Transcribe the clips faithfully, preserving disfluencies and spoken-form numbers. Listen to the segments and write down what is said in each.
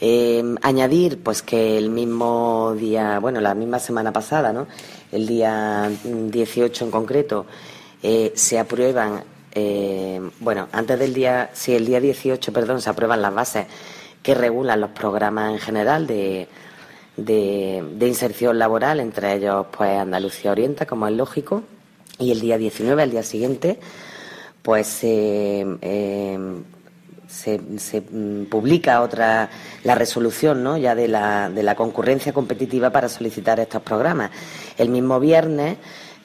Eh, añadir pues que el mismo día, bueno, la misma semana pasada, ¿no?, el día dieciocho en concreto, eh, se aprueban, eh, bueno, antes del día, sí, el día dieciocho, perdón, se aprueban las bases que regulan los programas en general de, de, de inserción laboral, entre ellos pues Andalucía Orienta, como es lógico, y el día diecinueve, al día siguiente, pues eh, eh, se, se mm, publica otra, la resolución, ¿no?, ya de la, de la concurrencia competitiva para solicitar estos programas. El mismo viernes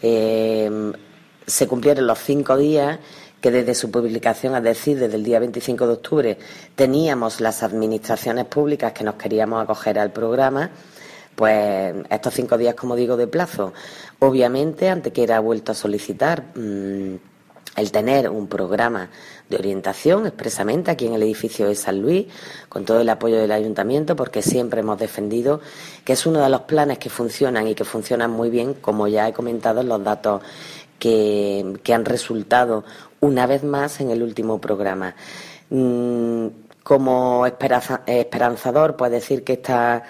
eh, se cumplieron los cinco días que desde su publicación, es decir, desde el día veinticinco de octubre, teníamos las administraciones públicas que nos queríamos acoger al programa. Pues estos cinco días, como digo, de plazo. Obviamente, Antequera ha vuelto a solicitar mmm, el tener un programa de orientación expresamente aquí en el edificio de San Luis, con todo el apoyo del ayuntamiento, porque siempre hemos defendido que es uno de los planes que funcionan y que funcionan muy bien, como ya he comentado en los datos que, que han resultado una vez más en el último programa. Mm, como esperanza, esperanzador, pues decir que esta...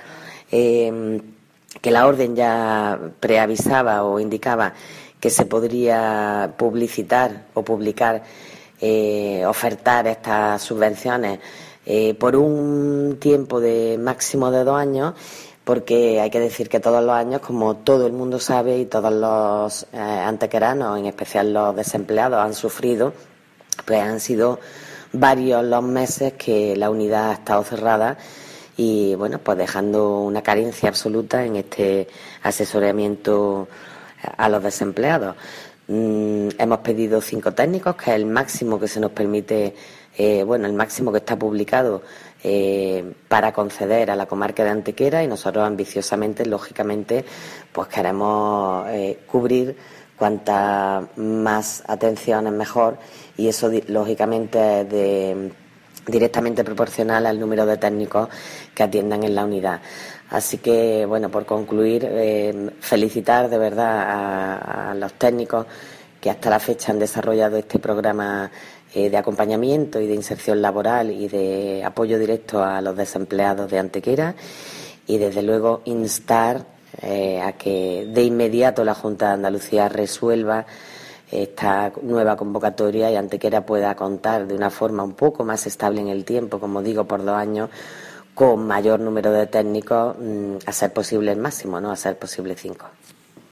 Eh, que la orden ya preavisaba o indicaba que se podría publicitar o publicar, eh, ofertar estas subvenciones eh, por un tiempo de máximo de dos años, porque hay que decir que todos los años, como todo el mundo sabe y todos los eh, antequeranos, en especial los desempleados, han sufrido, pues han sido varios los meses que la unidad ha estado cerrada y, bueno, pues dejando una carencia absoluta en este asesoramiento a los desempleados. Mm, hemos pedido cinco técnicos, que es el máximo que se nos permite, eh, bueno, el máximo que está publicado eh, para conceder a la comarca de Antequera, y nosotros ambiciosamente, lógicamente, pues queremos eh, cubrir cuantas más atenciones mejor, y eso lógicamente es de, directamente proporcional al número de técnicos que atiendan en la unidad. Así que, bueno, por concluir, eh, felicitar de verdad a, a los técnicos que hasta la fecha han desarrollado este programa eh, de acompañamiento y de inserción laboral y de apoyo directo a los desempleados de Antequera, y desde luego instar eh, a que de inmediato la Junta de Andalucía resuelva esta nueva convocatoria y Antequera pueda contar de una forma un poco más estable en el tiempo, como digo, por dos años, con mayor número de técnicos, a ser posible el máximo, ¿no?, a ser posible cinco.